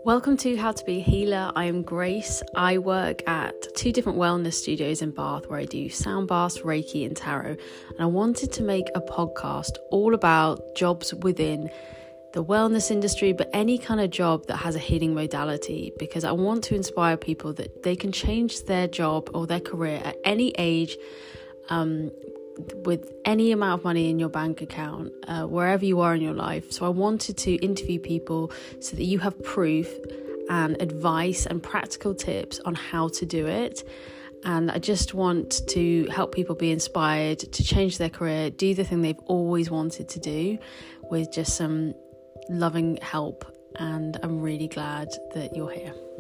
Welcome to How to Be a Healer. I am Grace. I work at two different wellness studios in Bath where I do sound baths, Reiki and tarot. And I wanted to make a podcast all about jobs within the wellness industry, but any kind of job that has a healing modality, because I want to inspire people that they can change their job or their career at any age, with any amount of money in your bank account, wherever you are in your life. So I wanted to interview people so that you have proof and advice and practical tips on how to do it. And I just want to help people be inspired to change their career, do the thing they've always wanted to do with just some loving help. And I'm really glad that you're here.